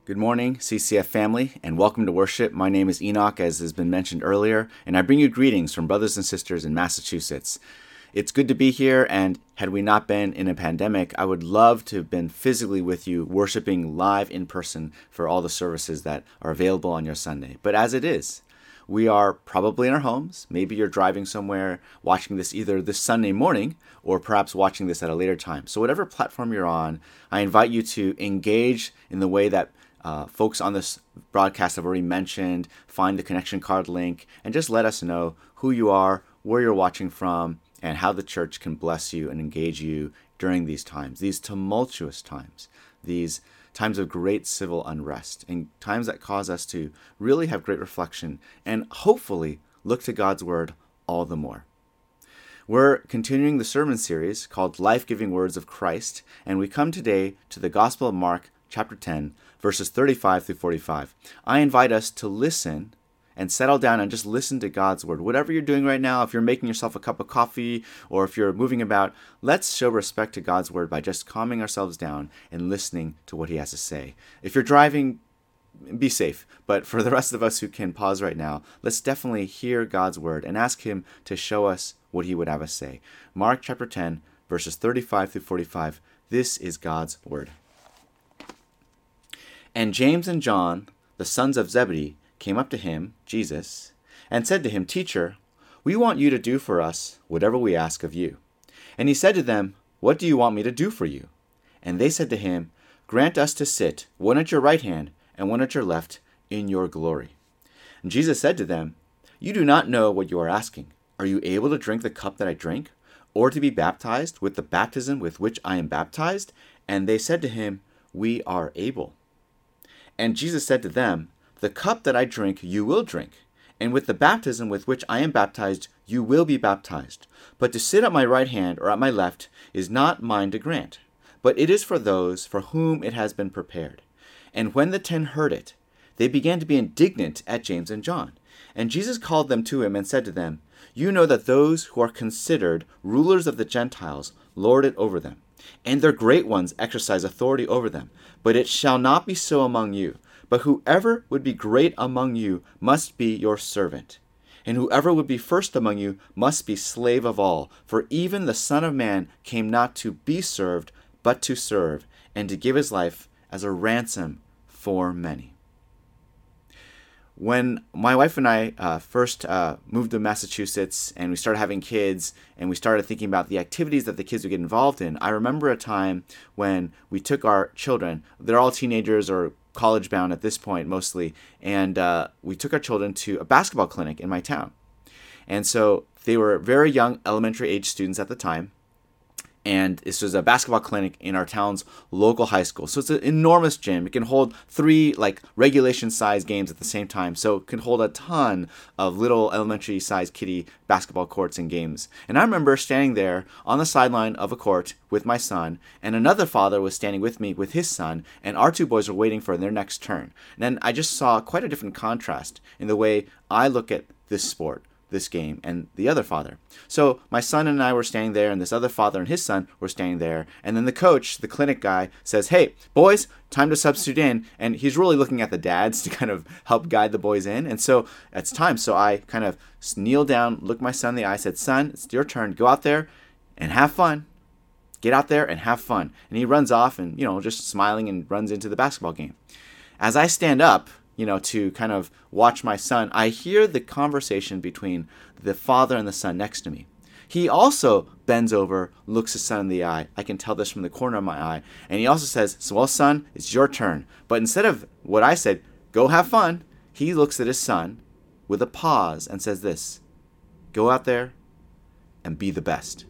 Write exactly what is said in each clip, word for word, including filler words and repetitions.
Good morning, C C F family, and welcome to worship. My name is Enoch, as has been mentioned earlier, and I bring you greetings from brothers and sisters in Massachusetts. It's good to be here, and had we not been in a pandemic, I would love to have been physically with you, worshiping live in person for all the services that are available on your Sunday. But as it is, we are probably in our homes. Maybe you're driving somewhere, watching this either this Sunday morning or perhaps watching this at a later time. So whatever platform you're on, I invite you to engage in the way that uh, folks on this broadcast have already mentioned. Find the connection card link and just let us know who you are, where you're watching from, and how the church can bless you and engage you during these times, these tumultuous times, these times of great civil unrest, and times that cause us to really have great reflection and hopefully look to God's word all the more. We're continuing the sermon series called Life-Giving Words of Christ, and we come today to the Gospel of Mark, chapter ten, verses thirty-five through forty-five. I invite us to listen and settle down and just listen to God's word. Whatever you're doing right now, if you're making yourself a cup of coffee or if you're moving about, let's show respect to God's word by just calming ourselves down and listening to what he has to say. If you're driving, be safe. But for the rest of us who can pause right now, let's definitely hear God's word and ask him to show us what he would have us say. Mark chapter ten, verses thirty-five through forty-five. This is God's word. And James and John, the sons of Zebedee, came up to him, Jesus, and said to him, Teacher, we want you to do for us whatever we ask of you. And he said to them, What do you want me to do for you? And they said to him, Grant us to sit, one at your right hand and one at your left, in your glory. And Jesus said to them, You do not know what you are asking. Are you able to drink the cup that I drink, or to be baptized with the baptism with which I am baptized? And they said to him, We are able. And Jesus said to them, The cup that I drink you will drink, and with the baptism with which I am baptized you will be baptized. But to sit at my right hand or at my left is not mine to grant, but it is for those for whom it has been prepared. And when the ten heard it, they began to be indignant at James and John. And Jesus called them to him and said to them, You know that those who are considered rulers of the Gentiles lord it over them, and their great ones exercise authority over them. But it shall not be so among you. But whoever would be great among you must be your servant. And whoever would be first among you must be slave of all. For even the Son of Man came not to be served, but to serve, and to give his life as a ransom for many. When my wife and I uh, first uh, moved to Massachusetts and we started having kids and we started thinking about the activities that the kids would get involved in, I remember a time when we took our children, they're all teenagers or college bound at this point mostly, and uh, we took our children to a basketball clinic in my town. And so they were very young elementary age students at the time. And this was a basketball clinic in our town's local high school. So it's an enormous gym. It can hold three like regulation size games at the same time. So it can hold a ton of little elementary size kiddie basketball courts and games. And I remember standing there on the sideline of a court with my son, and another father was standing with me with his son, and our two boys were waiting for their next turn. And then I just saw quite a different contrast in the way I look at this sport, this game, and the other father. So my son and I were standing there, and this other father and his son were standing there, and then the coach, the clinic guy, says, Hey, boys, time to substitute in, and he's really looking at the dads to kind of help guide the boys in, and so it's time. So I kind of kneel down, looked my son in the eye, said, Son, it's your turn. Go out there and have fun. Get out there and have fun. And he runs off and, you know, just smiling and runs into the basketball game. As I stand up, you know, to kind of watch my son, I hear the conversation between the father and the son next to me. He also bends over, looks his son in the eye. I can tell this from the corner of my eye. And he also says, so, well, son, it's your turn. But instead of what I said, go have fun, he looks at his son with a pause and says this, Go out there and be the best.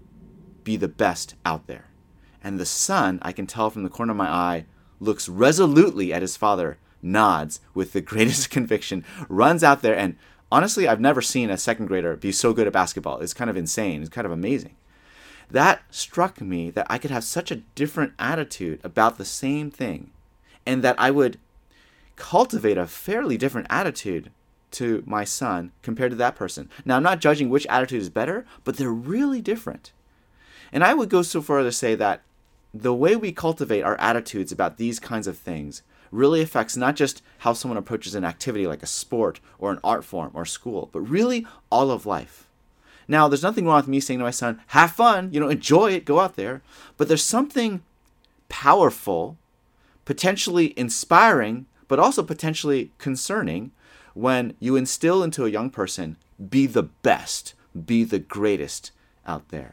Be the best out there. And the son, I can tell from the corner of my eye, looks resolutely at his father, nods with the greatest conviction, runs out there, and honestly, I've never seen a second grader be so good at basketball. It's kind of insane. It's kind of amazing. That struck me that I could have such a different attitude about the same thing, and that I would cultivate a fairly different attitude to my son compared to that person. Now, I'm not judging which attitude is better, but they're really different. And I would go so far as to say that the way we cultivate our attitudes about these kinds of things really affects not just how someone approaches an activity like a sport or an art form or school, but really all of life. Now, there's nothing wrong with me saying to my son, have fun, you know, enjoy it, go out there. But there's something powerful, potentially inspiring, but also potentially concerning when you instill into a young person, be the best, be the greatest out there.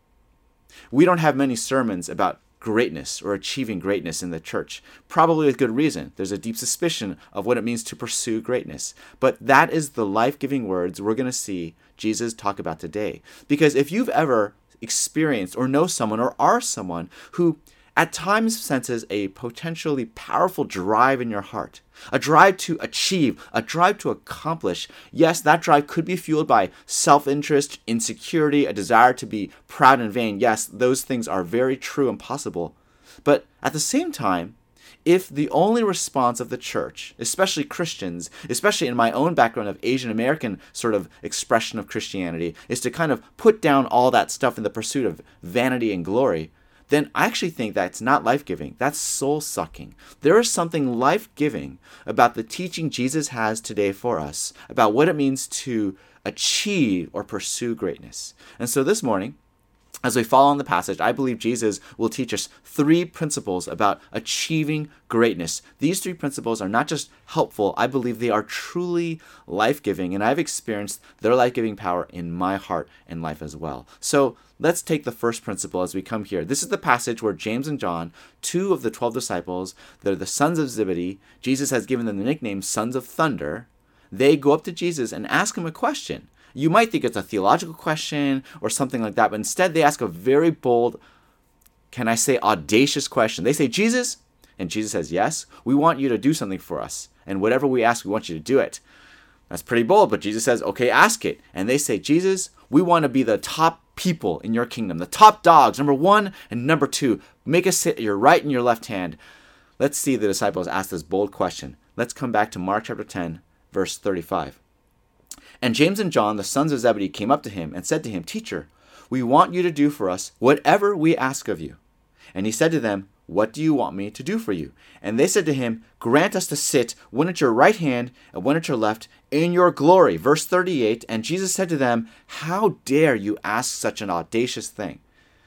We don't have many sermons about greatness or achieving greatness in the church, probably with good reason. There's a deep suspicion of what it means to pursue greatness. But that is the life-giving words we're going to see Jesus talk about today. Because if you've ever experienced or know someone or are someone who at times senses a potentially powerful drive in your heart, a drive to achieve, a drive to accomplish. Yes, that drive could be fueled by self-interest, insecurity, a desire to be proud and vain. Yes, those things are very true and possible. But at the same time, if the only response of the church, especially Christians, especially in my own background of Asian American sort of expression of Christianity, is to kind of put down all that stuff in the pursuit of vanity and glory, then I actually think that's not life-giving. That's soul-sucking. There is something life-giving about the teaching Jesus has today for us, about what it means to achieve or pursue greatness. And so this morning, as we follow on the passage, I believe Jesus will teach us three principles about achieving greatness. These three principles are not just helpful, I believe they are truly life-giving, and I've experienced their life-giving power in my heart and life as well. So let's take the first principle as we come here. This is the passage where James and John, two of the twelve disciples, they're the sons of Zebedee. Jesus has given them the nickname Sons of Thunder. They go up to Jesus and ask him a question. You might think it's a theological question or something like that, but instead they ask a very bold, can I say audacious question. They say, Jesus, and Jesus says, yes, we want you to do something for us. And whatever we ask, we want you to do it. That's pretty bold, but Jesus says, okay, ask it. And they say, Jesus, we want to be the top people in your kingdom, the top dogs, number one and number two. Make us sit at your right and your left hand. Let's see the disciples ask this bold question. Let's come back to Mark chapter ten, verse thirty-five. And James and John, the sons of Zebedee, came up to him and said to him, Teacher, we want you to do for us whatever we ask of you. And he said to them, what do you want me to do for you? And they said to him, grant us to sit, one at your right hand and one at your left, in your glory. Verse thirty-eight, and Jesus said to them, how dare you ask such an audacious thing?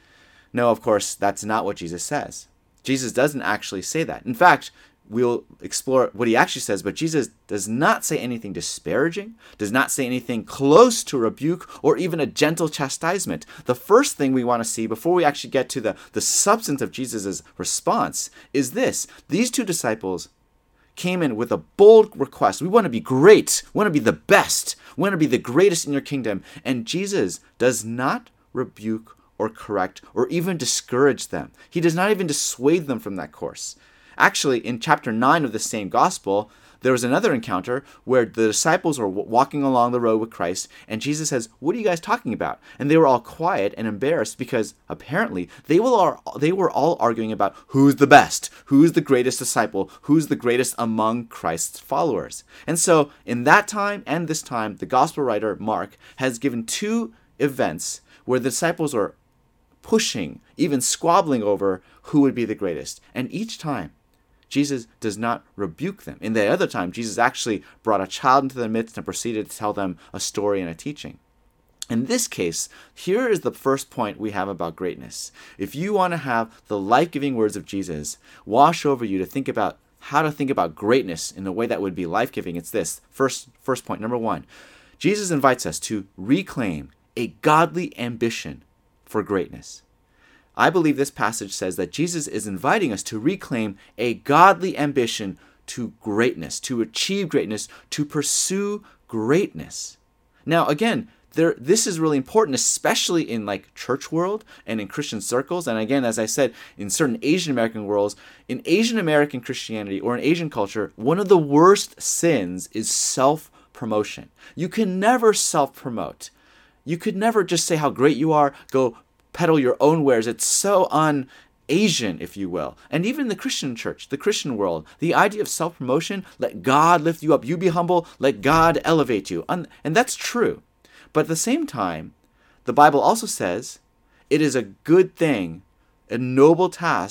No, of course, that's not what Jesus says. Jesus doesn't actually say that. In fact, we'll explore what he actually says, but Jesus does not say anything disparaging, does not say anything close to rebuke or even a gentle chastisement. The first thing we want to see before we actually get to the, the substance of Jesus' response is this. These two disciples came in with a bold request. We want to be great. We want to be the best. We want to be the greatest in your kingdom. And Jesus does not rebuke or correct or even discourage them. He does not even dissuade them from that course. Actually, in chapter nine of the same gospel, there was another encounter where the disciples were walking along the road with Christ, and Jesus says, what are you guys talking about? And they were all quiet and embarrassed because apparently they were all, they were all arguing about who's the best, who's the greatest disciple, who's the greatest among Christ's followers. And so in that time and this time, the gospel writer Mark has given two events where the disciples are pushing, even squabbling over who would be the greatest. And each time, Jesus does not rebuke them. In the other time, Jesus actually brought a child into their midst and proceeded to tell them a story and a teaching. In this case, here is the first point we have about greatness. If you want to have the life-giving words of Jesus wash over you to think about how to think about greatness in a way that would be life-giving, it's this. First, first point, number one. Jesus invites us to reclaim a godly ambition for greatness. I believe this passage says that Jesus is inviting us to reclaim a godly ambition to greatness, to achieve greatness, to pursue greatness. Now, again, there, this is really important, especially in like church world and in Christian circles. And again, as I said, in certain Asian American worlds, in Asian American Christianity or in Asian culture, one of the worst sins is self-promotion. You can never self-promote. You could never just say how great you are, go peddle your own wares. It's so un-Asian, if you will. And even the Christian church, the Christian world, the idea of self-promotion, let God lift you up. You be humble, let God elevate you. And that's true. But at the same time, the Bible also says it is a good thing, a noble task,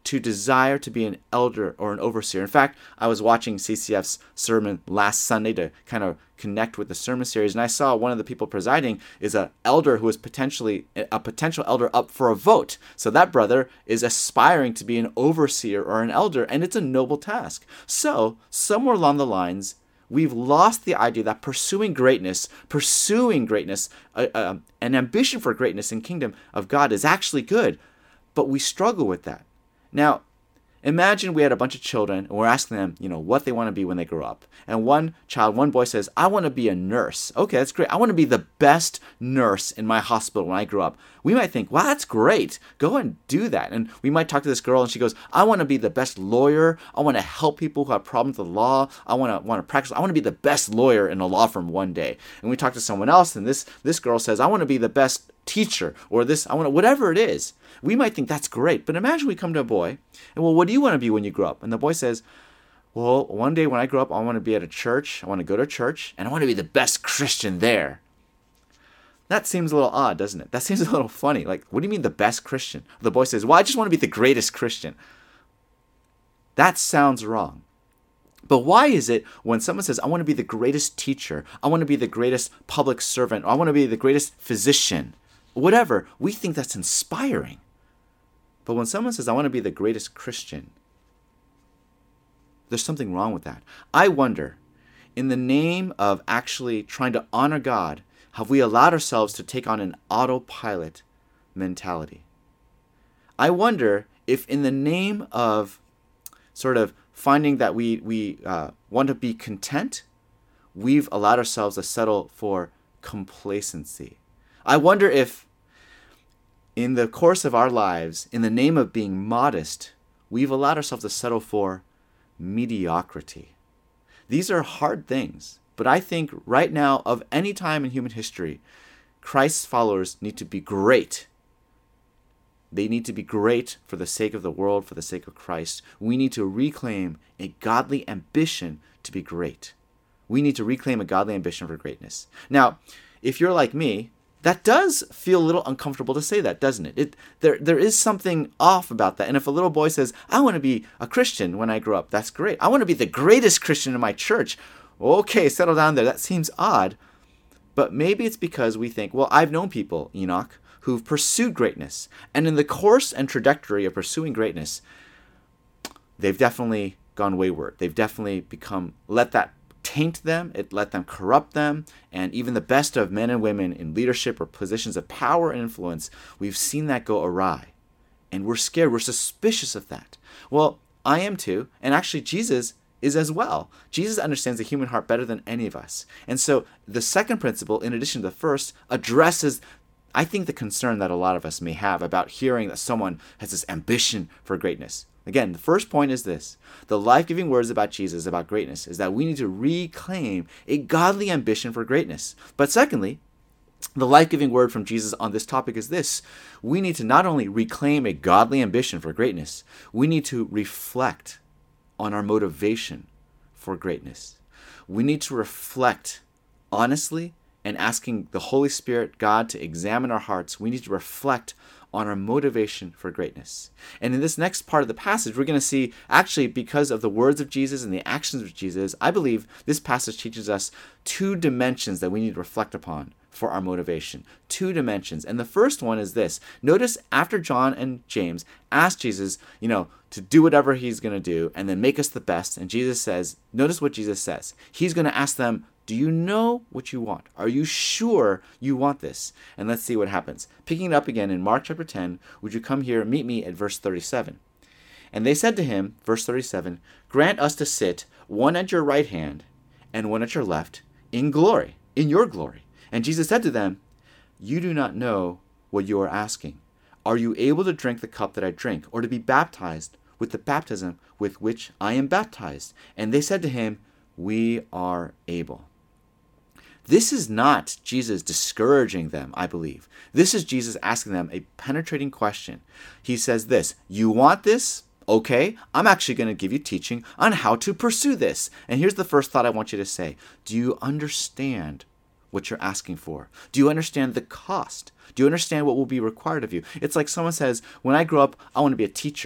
to desire to be an elder or an overseer. In fact, I was watching C C F's sermon last Sunday to kind of connect with the sermon series, and I saw one of the people presiding is an elder who is potentially a potential elder up for a vote. So that brother is aspiring to be an overseer or an elder, and it's a noble task. So somewhere along the lines, we've lost the idea that pursuing greatness, pursuing greatness, uh, uh, an ambition for greatness in kingdom of God is actually good, but we struggle with that. Now, imagine we had a bunch of children and we're asking them, you know, what they want to be when they grow up. And one child, one boy says, I want to be a nurse. Okay, that's great. I want to be the best nurse in my hospital when I grow up. We might think, wow, that's great. Go and do that. And we might talk to this girl and she goes, I want to be the best lawyer. I want to help people who have problems with the law. I want to want to practice. I want to be the best lawyer in a law firm one day. And we talk to someone else and this, this girl says, I want to be the best teacher, or this, I want to, whatever it is. We might think that's great, but imagine we come to a boy and, well, what do you want to be when you grow up? And the boy says, well, one day when I grow up, I want to be at a church. I want to go to church and I want to be the best Christian there. That seems a little odd, doesn't it? That seems a little funny. Like, what do you mean the best Christian? The boy says, well, I just want to be the greatest Christian. That sounds wrong. But why is it when someone says, I want to be the greatest teacher, I want to be the greatest public servant, or I want to be the greatest physician, whatever, we think that's inspiring. But when someone says, I want to be the greatest Christian, there's something wrong with that. I wonder, in the name of actually trying to honor God, have we allowed ourselves to take on an autopilot mentality? I wonder if in the name of sort of finding that we, we uh, want to be content, we've allowed ourselves to settle for complacency. I wonder if in the course of our lives, in the name of being modest, we've allowed ourselves to settle for mediocrity. These are hard things, but I think right now, of any time in human history, Christ's followers need to be great. They need to be great for the sake of the world, for the sake of Christ. We need to reclaim a godly ambition to be great. We need to reclaim a godly ambition for greatness. Now, if you're like me, that does feel a little uncomfortable to say that, doesn't it? It there, there is something off about that. And if a little boy says, I want to be a Christian when I grow up, that's great. I want to be the greatest Christian in my church. Okay, settle down there. That seems odd. But maybe it's because we think, well, I've known people, Enoch, who've pursued greatness. And in the course and trajectory of pursuing greatness, they've definitely gone wayward. They've definitely become, let that taint them, it let them corrupt them, and even the best of men and women in leadership or positions of power and influence, we've seen that go awry. And we're scared, we're suspicious of that. Well, I am too, and actually Jesus is as well. Jesus understands the human heart better than any of us. And so the second principle, in addition to the first, addresses, I think, the concern that a lot of us may have about hearing that someone has this ambition for greatness. Again, the first point is this. The life-giving words about Jesus, about greatness, is that we need to reclaim a godly ambition for greatness. But secondly, the life-giving word from Jesus on this topic is this. We need to not only reclaim a godly ambition for greatness, we need to reflect on our motivation for greatness. We need to reflect honestly and asking the Holy Spirit, God, to examine our hearts. We need to reflect on our motivation for greatness. And in this next part of the passage, we're going to see, actually, because of the words of Jesus and the actions of Jesus, I believe this passage teaches us two dimensions that we need to reflect upon for our motivation. Two dimensions. And the first one is this. Notice after John and James asked Jesus, you know, to do whatever he's going to do and then make us the best. And Jesus says, notice what Jesus says. He's going to ask them, do you know what you want? Are you sure you want this? And let's see what happens. Picking it up again in Mark chapter ten, would you come here and meet me at verse thirty-seven? And they said to him, verse thirty-seven, grant us to sit one at your right hand and one at your left in glory, in your glory. And Jesus said to them, you do not know what you are asking. Are you able to drink the cup that I drink, or to be baptized with the baptism with which I am baptized? And they said to him, we are able. This is not Jesus discouraging them, I believe. This is Jesus asking them a penetrating question. He says this, you want this? Okay, I'm actually going to give you teaching on how to pursue this. And here's the first thought I want you to say. Do you understand what you're asking for? Do you understand the cost? Do you understand what will be required of you? It's like someone says, when I grow up, I want to be a teacher.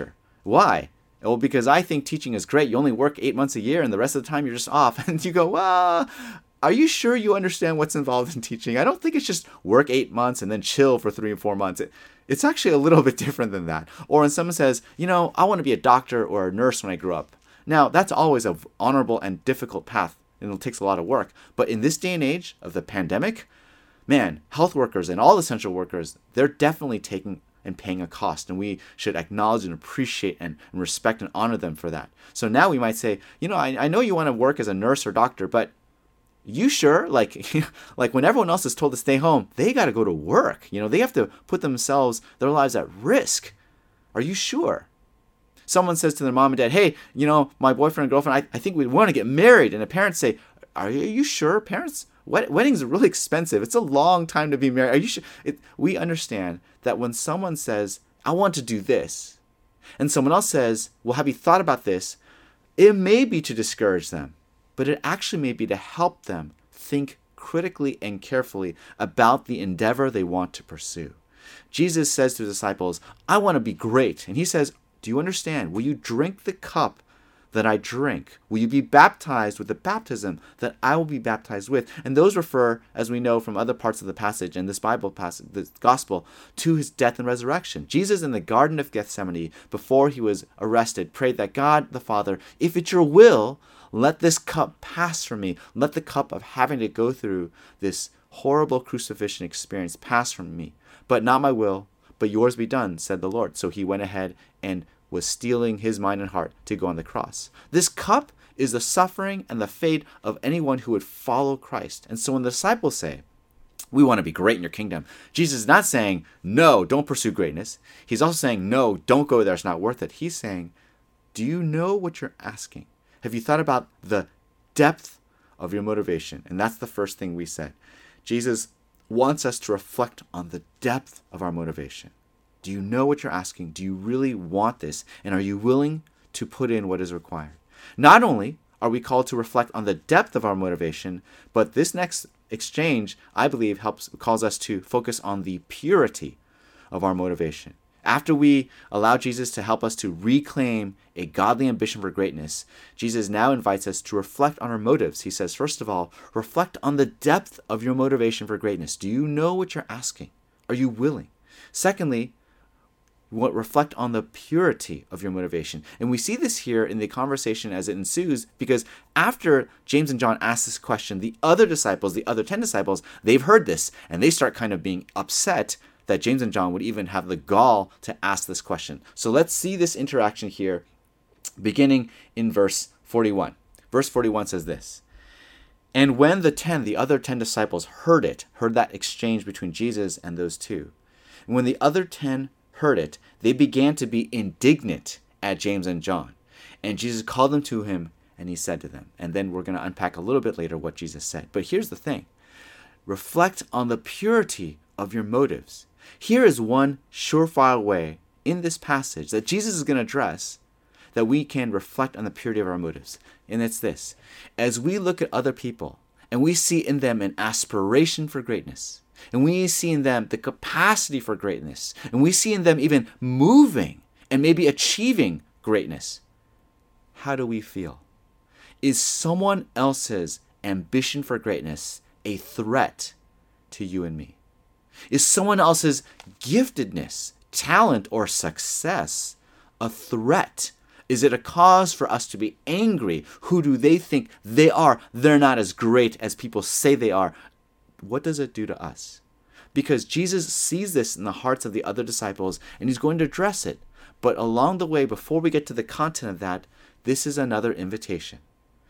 Why? Well, because I think teaching is great. You only work eight months a year and the rest of the time you're just off. And you go, well, are you sure you understand what's involved in teaching? I don't think it's just work eight months and then chill for three or four months. It, it's actually a little bit different than that. Or when someone says, you know, I want to be a doctor or a nurse when I grow up. Now, that's always an honorable and difficult path, and it takes a lot of work. But in this day and age of the pandemic, man, health workers and all essential workers, they're definitely taking and paying a cost, and we should acknowledge and appreciate and, and respect and honor them for that. So now we might say, you know, I, I know you want to work as a nurse or doctor, but you sure? Like, like when everyone else is told to stay home, they got to go to work. You know, they have to put themselves, their lives at risk. Are you sure? Someone says to their mom and dad, hey, you know, my boyfriend and girlfriend, I, I think we want to get married. And the parents say, are you, are you sure? Parents, wed- weddings are really expensive. It's a long time to be married. Are you sure? It, we understand that when someone says, I want to do this, and someone else says, well, have you thought about this? It may be to discourage them, but it actually may be to help them think critically and carefully about the endeavor they want to pursue. Jesus says to the disciples, I want to be great. And he says, do you understand? Will you drink the cup that I drink? Will you be baptized with the baptism that I will be baptized with? And those refer, as we know from other parts of the passage and this Bible passage, the gospel, to his death and resurrection. Jesus in the Garden of Gethsemane, before he was arrested, prayed that God the Father, if it's your will, let this cup pass from me. Let the cup of having to go through this horrible crucifixion experience pass from me. But not my will, but yours be done, said the Lord. So he went ahead and was steeling his mind and heart to go on the cross. This cup is the suffering and the fate of anyone who would follow Christ. And so when the disciples say, we want to be great in your kingdom, Jesus is not saying, no, don't pursue greatness. He's also saying, no, don't go there. It's not worth it. He's saying, do you know what you're asking? Have you thought about the depth of your motivation? And that's the first thing we said. Jesus wants us to reflect on the depth of our motivation. Do you know what you're asking? Do you really want this? And are you willing to put in what is required? Not only are we called to reflect on the depth of our motivation, but this next exchange, I believe, helps calls us to focus on the purity of our motivation. After we allow Jesus to help us to reclaim a godly ambition for greatness, Jesus now invites us to reflect on our motives. He says, first of all, reflect on the depth of your motivation for greatness. Do you know what you're asking? Are you willing? Secondly, what reflect on the purity of your motivation. And we see this here in the conversation as it ensues, because after James and John ask this question, the other disciples, the other ten disciples, they've heard this, and they start kind of being upset that James and John would even have the gall to ask this question. So let's see this interaction here, beginning in verse forty-one. Verse forty-one says this, and when the ten, the other ten disciples heard it, heard that exchange between Jesus and those two, and when the other ten heard it, they began to be indignant at James and John. And Jesus called them to him, and he said to them, and then we're going to unpack a little bit later what Jesus said. But here's the thing. Reflect on the purity of your motives. Here is one surefire way in this passage that Jesus is going to address that we can reflect on the purity of our motives. And it's this. As we look at other people and we see in them an aspiration for greatness, and we see in them the capacity for greatness, and we see in them even moving and maybe achieving greatness, how do we feel? Is someone else's ambition for greatness a threat to you and me? Is someone else's giftedness, talent, or success a threat? Is it a cause for us to be angry? Who do they think they are? They're not as great as people say they are. What does it do to us? Because Jesus sees this in the hearts of the other disciples, and he's going to address it. But along the way, before we get to the content of that, this is another invitation.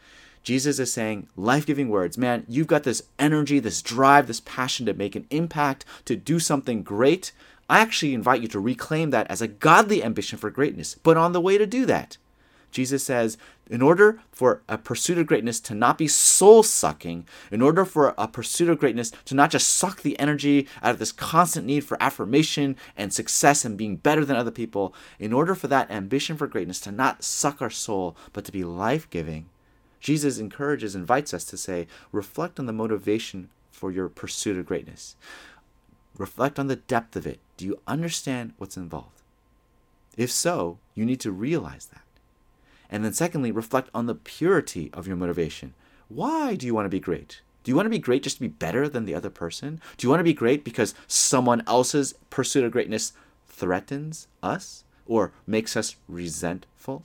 Jesus is saying life-giving words. Man, you've got this energy, this drive, this passion to make an impact, to do something great. I actually invite you to reclaim that as a godly ambition for greatness. But on the way to do that, Jesus says, in order for a pursuit of greatness to not be soul-sucking, in order for a pursuit of greatness to not just suck the energy out of this constant need for affirmation and success and being better than other people, in order for that ambition for greatness to not suck our soul, but to be life-giving, Jesus encourages, invites us to say, reflect on the motivation for your pursuit of greatness. Reflect on the depth of it. Do you understand what's involved? If so, you need to realize that. And then secondly, reflect on the purity of your motivation. Why do you want to be great? Do you want to be great just to be better than the other person? Do you want to be great because someone else's pursuit of greatness threatens us or makes us resentful?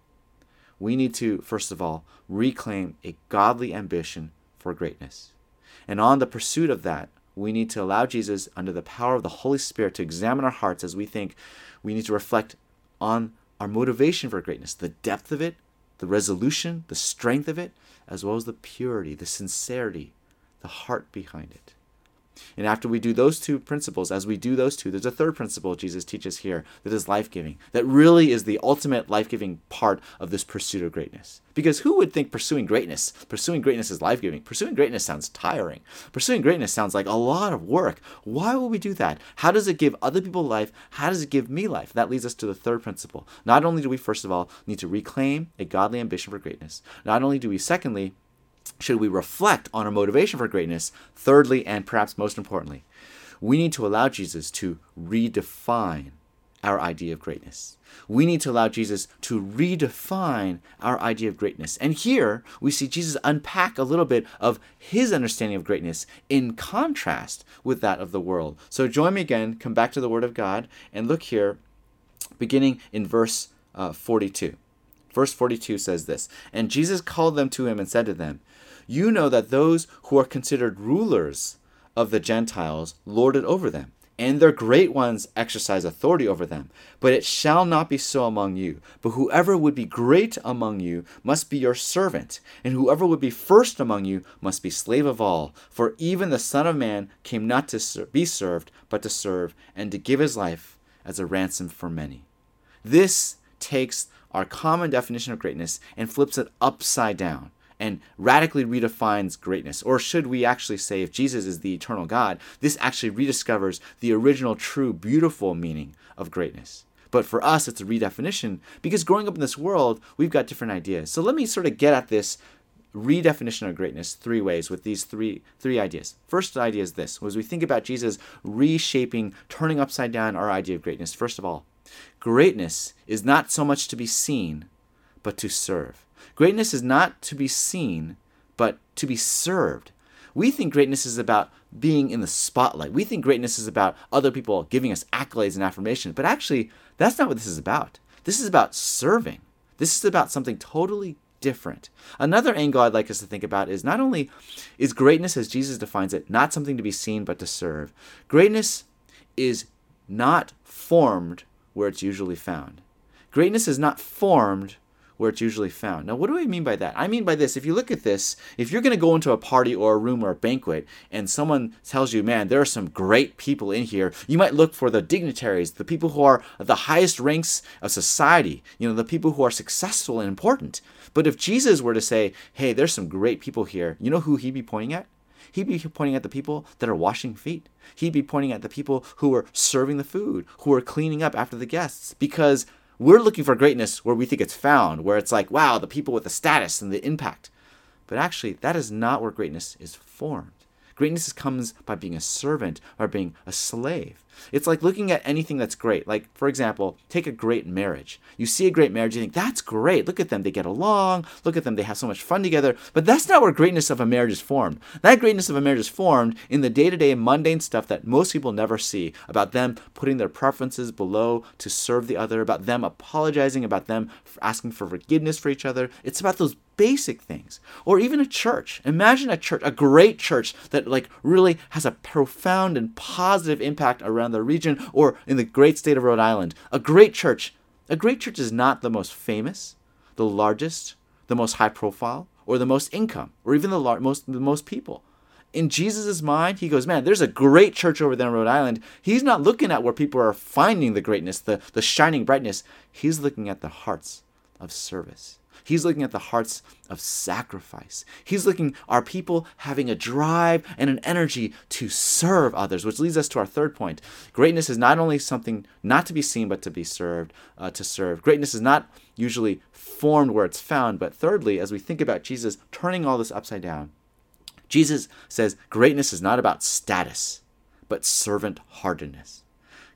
We need to, first of all, reclaim a godly ambition for greatness. And on the pursuit of that, we need to allow Jesus, under the power of the Holy Spirit, to examine our hearts as we think. We need to reflect on our motivation for greatness, the depth of it, the resolution, the strength of it, as well as the purity, the sincerity, the heart behind it. And after we do those two principles, as we do those two, there's a third principle Jesus teaches here that is life-giving, that really is the ultimate life-giving part of this pursuit of greatness. Because who would think pursuing greatness, pursuing greatness is life-giving? Pursuing greatness sounds tiring. Pursuing greatness sounds like a lot of work. Why would we do that? How does it give other people life? How does it give me life? That leads us to the third principle. Not only do we, first of all, need to reclaim a godly ambition for greatness, not only do we, secondly, should we reflect on our motivation for greatness, thirdly, and perhaps most importantly, we need to allow Jesus to redefine our idea of greatness. We need to allow Jesus to redefine our idea of greatness. And here we see Jesus unpack a little bit of his understanding of greatness in contrast with that of the world. So join me again, come back to the Word of God, and look here, beginning in verse uh, forty-two. Verse forty-two says this, "And Jesus called them to him and said to them, 'You know that those who are considered rulers of the Gentiles lord it over them, and their great ones exercise authority over them. But it shall not be so among you. But whoever would be great among you must be your servant, and whoever would be first among you must be slave of all. For even the Son of Man came not to ser- be served, but to serve, and to give his life as a ransom for many.'" This takes our common definition of greatness and flips it upside down and radically redefines greatness. Or should we actually say, if Jesus is the eternal God, this actually rediscovers the original, true, beautiful meaning of greatness. But for us, it's a redefinition because growing up in this world, we've got different ideas. So let me sort of get at this redefinition of greatness three ways with these three three ideas. First idea is this. As we think about Jesus reshaping, turning upside down our idea of greatness, first of all, greatness is not so much to be seen, but to serve. Greatness is not to be seen, but to be served. We think greatness is about being in the spotlight. We think greatness is about other people giving us accolades and affirmation. But actually, that's not what this is about. This is about serving. This is about something totally different. Another angle I'd like us to think about is not only is greatness, as Jesus defines it, not something to be seen, but to serve. Greatness is not formed where it's usually found. Greatness is not formed where it's usually found. Now, what do I mean by that? I mean by this, if you look at this, if you're going to go into a party or a room or a banquet and someone tells you, man, there are some great people in here, you might look for the dignitaries, the people who are at the highest ranks of society, you know, the people who are successful and important. But if Jesus were to say, hey, there's some great people here, you know who he'd be pointing at? He'd be pointing at the people that are washing feet. He'd be pointing at the people who are serving the food, who are cleaning up after the guests, because we're looking for greatness where we think it's found, where it's like, wow, the people with the status and the impact. But actually, that is not where greatness is formed. Greatness comes by being a servant or being a slave. It's like looking at anything that's great. Like, for example, take a great marriage. You see a great marriage, you think, that's great. Look at them. They get along. Look at them. They have so much fun together. But that's not where greatness of a marriage is formed. That greatness of a marriage is formed in the day-to-day mundane stuff that most people never see, about them putting their preferences below to serve the other, about them apologizing, about them asking for forgiveness for each other. It's about those basic things. Or even a church. Imagine a church, a great church that like really has a profound and positive impact around the region or in the great state of Rhode Island. A great church. A great church is not the most famous, the largest, the most high profile, or the most income, or even the lar- most the most people. In Jesus' mind, he goes, man, there's a great church over there in Rhode Island. He's not looking at where people are finding the greatness, the, the shining brightness. He's looking at the hearts of service. He's looking at the hearts of sacrifice. He's looking, are people having a drive and an energy to serve others, which leads us to our third point. Greatness is not only something not to be seen, but to be served, uh, to serve. Greatness is not usually formed where it's found, but thirdly, as we think about Jesus turning all this upside down, Jesus says greatness is not about status, but servant-heartedness.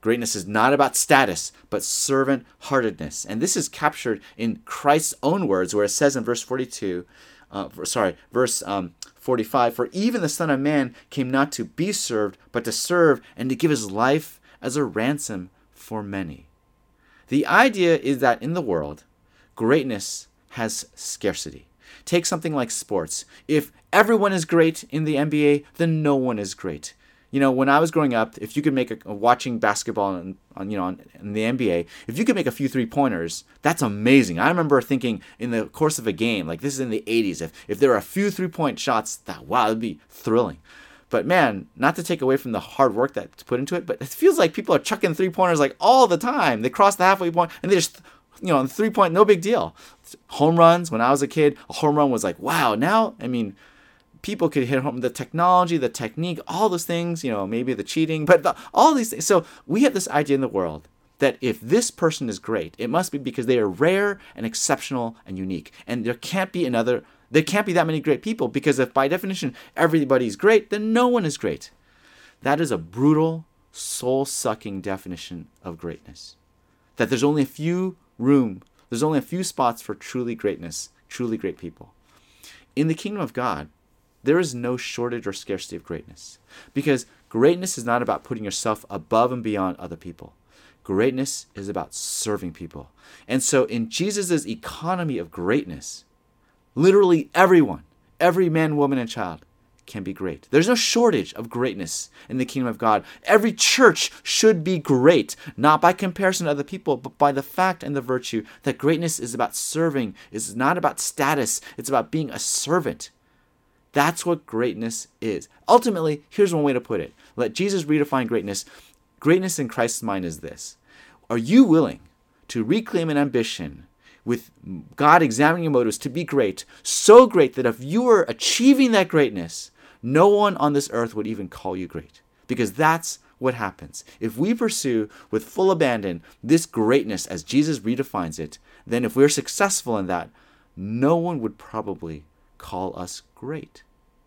Greatness is not about status, but servant-heartedness. And this is captured in Christ's own words, where it says in verse forty-two, uh, sorry, verse um, forty-five, "For even the Son of Man came not to be served, but to serve and to give his life as a ransom for many." The idea is that in the world, greatness has scarcity. Take something like sports. If everyone is great in the N B A, then no one is great. You know, when I was growing up, if you could make a, watching basketball on, on you know, on, in the N B A, if you could make a few three-pointers, that's amazing. I remember thinking in the course of a game, like this is in the eighties, if, if there were a few three-point shots, that wow, it'd be thrilling. But man, not to take away from the hard work that's put into it, but it feels like people are chucking three-pointers like all the time. They cross the halfway point and they just, you know, three-point, no big deal. Home runs, when I was a kid, a home run was like, wow, now, I mean, people could hit home, the technology, the technique, all those things, you know, maybe the cheating, but the, all these things. So we have this idea in the world that if this person is great, it must be because they are rare and exceptional and unique. And there can't be another, there can't be that many great people, because if by definition everybody's great, then no one is great. That is a brutal, soul-sucking definition of greatness. That there's only a few room, there's only a few spots for truly greatness, truly great people. In the kingdom of God, there is no shortage or scarcity of greatness, because greatness is not about putting yourself above and beyond other people. Greatness is about serving people. And so in Jesus' economy of greatness, literally everyone, every man, woman, and child can be great. There's no shortage of greatness in the kingdom of God. Every church should be great, not by comparison to other people, but by the fact and the virtue that greatness is about serving, is not about status, it's about being a servant. That's what greatness is. Ultimately, here's one way to put it. Let Jesus redefine greatness. Greatness in Christ's mind is this. Are you willing to reclaim an ambition with God examining your motives to be great, so great that if you were achieving that greatness, no one on this earth would even call you great? Because that's what happens. If we pursue with full abandon this greatness as Jesus redefines it, then if we're successful in that, no one would probably call us great.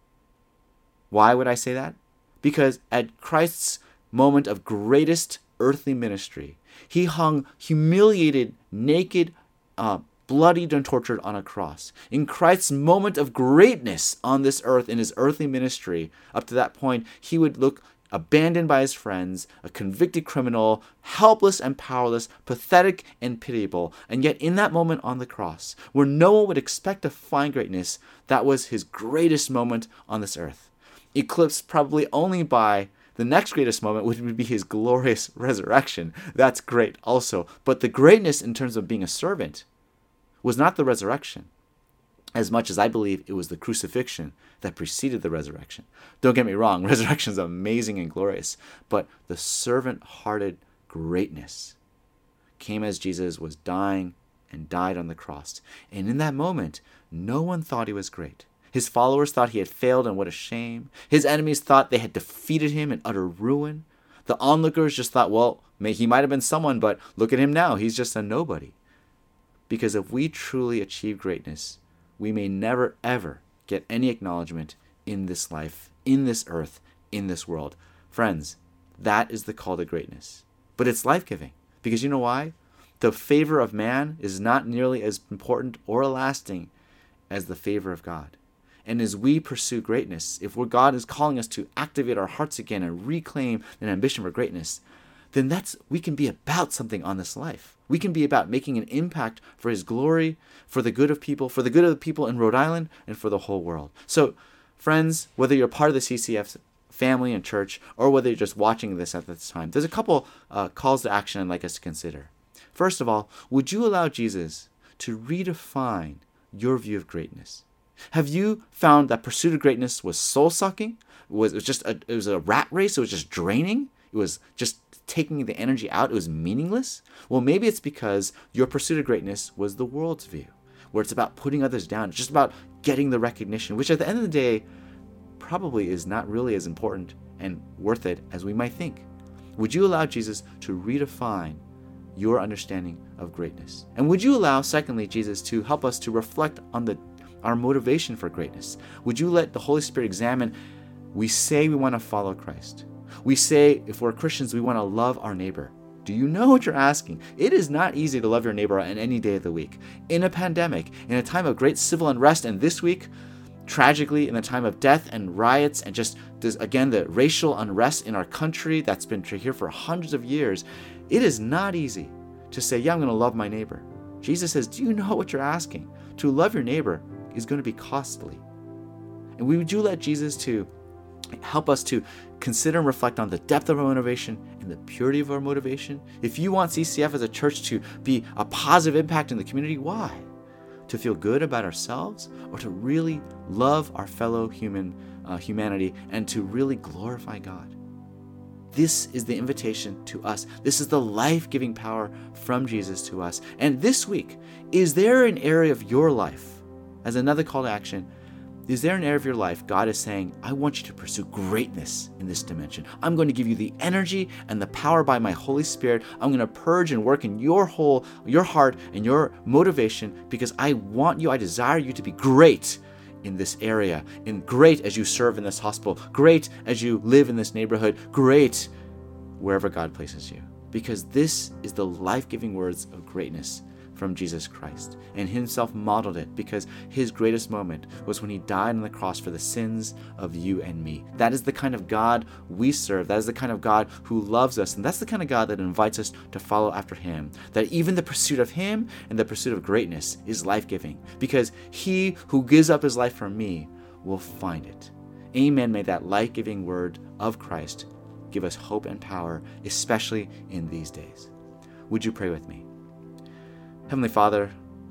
Why would I say that? Because at Christ's moment of greatest earthly ministry, he hung humiliated, naked, uh, bloodied, and tortured on a cross. In Christ's moment of greatness on this earth in his earthly ministry, up to that point, he would look abandoned by his friends, a convicted criminal, helpless and powerless, pathetic and pitiable. And yet in that moment on the cross, where no one would expect to find greatness, that was his greatest moment on this earth. Eclipsed probably only by the next greatest moment, which would be his glorious resurrection. That's great also. But the greatness in terms of being a servant was not the resurrection, as much as I believe it was the crucifixion that preceded the resurrection. Don't get me wrong, resurrection is amazing and glorious, but the servant-hearted greatness came as Jesus was dying and died on the cross. And in that moment, no one thought he was great. His followers thought he had failed, and what a shame. His enemies thought they had defeated him in utter ruin. The onlookers just thought, well, may, he might have been someone, but look at him now. He's just a nobody. Because if we truly achieve greatness, we may never, ever get any acknowledgement in this life, in this earth, in this world. Friends, that is the call to greatness. But it's life-giving. Because you know why? The favor of man is not nearly as important or lasting as the favor of God. And as we pursue greatness, if we're, God is calling us to activate our hearts again and reclaim an ambition for greatness, then that's we can be about something on this life. We can be about making an impact for his glory, for the good of people, for the good of the people in Rhode Island, and for the whole world. So, friends, whether you're part of the C C F family and church, or whether you're just watching this at this time, there's a couple uh, calls to action I'd like us to consider. First of all, would you allow Jesus to redefine your view of greatness? Have you found that pursuit of greatness was soul-sucking? Was it was just a, it was a rat race? It was just draining? It was just taking the energy out? It was meaningless? Well, maybe it's because your pursuit of greatness was the world's view, where it's about putting others down. It's just about getting the recognition, which at the end of the day probably is not really as important and worth it as we might think. Would you allow Jesus to redefine your understanding of greatness? And would you allow, secondly, Jesus to help us to reflect on the our motivation for greatness? Would you let the Holy Spirit examine, we say we want to follow Christ. We say, if we're Christians, we want to love our neighbor. Do you know what you're asking? It is not easy to love your neighbor on any day of the week. In a pandemic, in a time of great civil unrest, and this week, tragically, in a time of death and riots and just, this, again, the racial unrest in our country that's been here for hundreds of years, it is not easy to say, yeah, I'm going to love my neighbor. Jesus says, do you know what you're asking? To love your neighbor is going to be costly. And we do let Jesus to help us to consider and reflect on the depth of our motivation and the purity of our motivation. If you want C C F as a church to be a positive impact in the community, why? To feel good about ourselves, or to really love our fellow human uh, humanity and to really glorify God? This is the invitation to us. This is the life-giving power from Jesus to us. And this week, is there an area of your life, as another call to action, is there an area of your life God is saying, I want you to pursue greatness in this dimension. I'm going to give you the energy and the power by my Holy Spirit. I'm going to purge and work in your whole, your heart and your motivation, because I want you, I desire you to be great in this area, and great as you serve in this hospital, great as you live in this neighborhood, great wherever God places you. Because this is the life-giving words of greatness from Jesus Christ, and himself modeled it, because his greatest moment was when he died on the cross for the sins of you and me. That is the kind of God we serve. That is the kind of God who loves us, and that's the kind of God that invites us to follow after him. That even the pursuit of him and the pursuit of greatness is life-giving, because he who gives up his life for me will find it. Amen. May that life-giving word of Christ give us hope and power, especially in these days. Would you pray with me? Heavenly Father,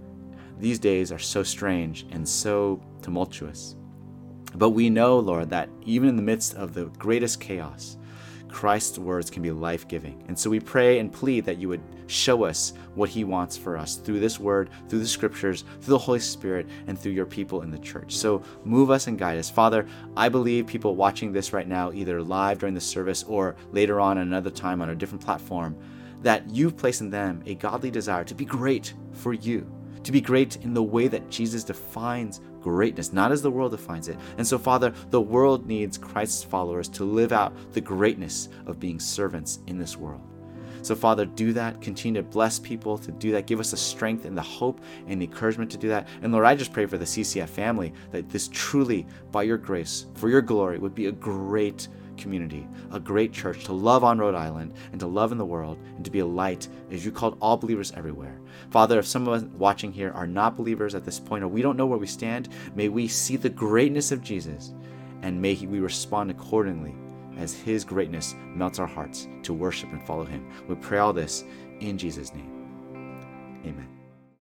these days are so strange and so tumultuous. But we know, Lord, that even in the midst of the greatest chaos, Christ's words can be life-giving. And so we pray and plead that you would show us what he wants for us through this word, through the scriptures, through the Holy Spirit, and through your people in the church. So move us and guide us. Father, I believe people watching this right now, either live during the service or later on another time on a different platform, that you've placed in them a godly desire to be great for you, to be great in the way that Jesus defines greatness, not as the world defines it. And so, Father, the world needs Christ's followers to live out the greatness of being servants in this world. So, Father, do that. Continue to bless people to do that. Give us the strength and the hope and the encouragement to do that. And Lord, I just pray for the C C F family, that this truly, by your grace, for your glory, would be a great community, a great church to love on Rhode Island and to love in the world and to be a light as you called all believers everywhere. Father, if some of us watching here are not believers at this point, or we don't know where we stand, may we see the greatness of Jesus, and may we respond accordingly as his greatness melts our hearts to worship and follow him. We pray all this in Jesus' name. Amen.